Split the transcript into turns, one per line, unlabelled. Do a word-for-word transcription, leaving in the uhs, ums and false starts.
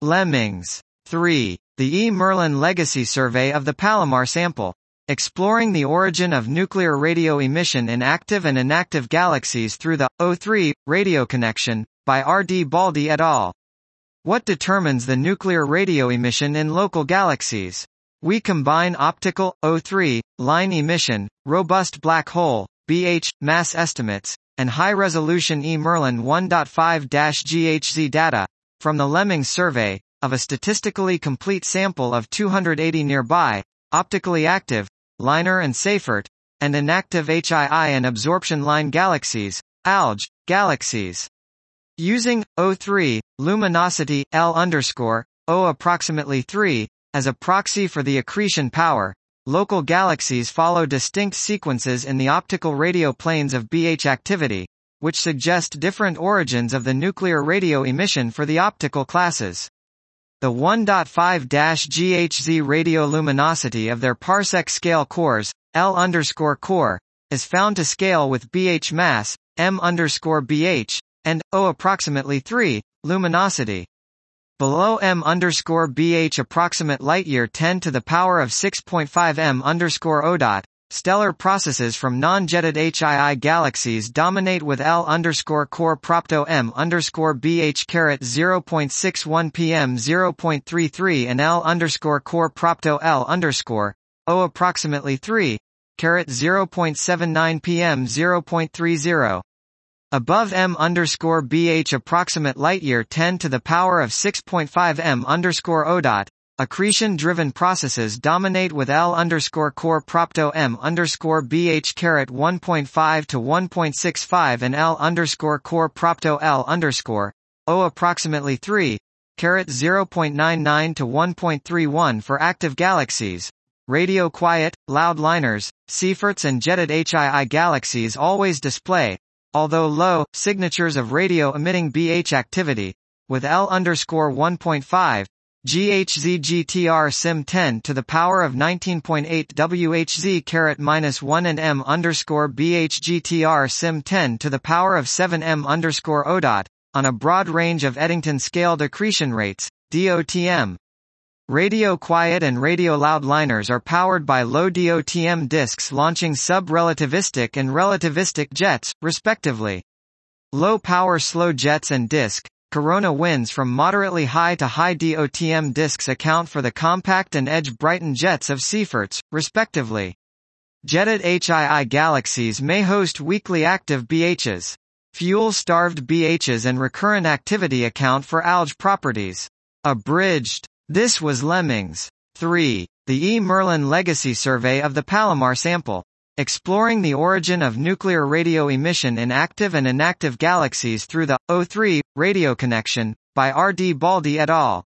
Lemmings. three. The E. Merlin Legacy Survey of the Palomar Sample. Exploring the origin of nuclear radio emission in active and inactive galaxies through the O three radio connection, by R D Baldi et al. What determines the nuclear radio emission in local galaxies? We combine optical, O three, line emission, robust black hole, B H, mass estimates, and high-resolution E. Merlin one point five G H Z data, from the Lemmings survey, of a statistically complete sample of two hundred eighty nearby, optically active, Liner and Seyfert, and inactive H I I and absorption line galaxies, A L G, galaxies. Using O three, luminosity, L underscore, O approximately three, as a proxy for the accretion power, local galaxies follow distinct sequences in the optical radio planes of B H activity, which suggest different origins of the nuclear radio emission for the optical classes. The one point five G H Z radioluminosity of their parsec scale cores, L underscore core, is found to scale with B H mass, M underscore B H, and O approximately three, luminosity. Below M underscore B H approximate light year ten to the power of six point five M underscore O dot, stellar processes from non-jetted H I I galaxies dominate with L underscore core propto M underscore B H caret zero point six one P M zero point three three and L underscore core propto L underscore O approximately three, caret zero point seven nine P M zero point three zero. Above M underscore B H approximate light year ten to the power of six point five M underscore O dot, accretion-driven processes dominate with L underscore core propto M underscore B H caret one point five to one point six five and L underscore core propto L underscore O approximately three, caret zero point nine nine to one point three one for active galaxies. Radio quiet, loud liners, Seyferts and jetted H I I galaxies always display, although low, signatures of radio-emitting B H activity, with L underscore one point five, G H Z G T R sim ten to the power of nineteen point eight W H Z caret minus one and M underscore B H G T R sim ten to the power of seven M underscore O dot, on a broad range of Eddington-scaled accretion rates, D O T M. Radio quiet and radio loud liners are powered by low D O T M disks launching sub-relativistic and relativistic jets, respectively. Low power slow jets and disk, corona winds from moderately high to high D O T M disks account for the compact and edge-brightened jets of Seyferts, respectively. Jetted H I I galaxies may host weakly active B Hs. Fuel-starved B Hs and recurrent activity account for A L G properties. Abridged. This was Lemmings. three. The E. Merlin Legacy Survey of the Palomar Sample. Exploring the origin of nuclear radio emission in active and inactive galaxies through the O three radio connection, by R D Baldi et al.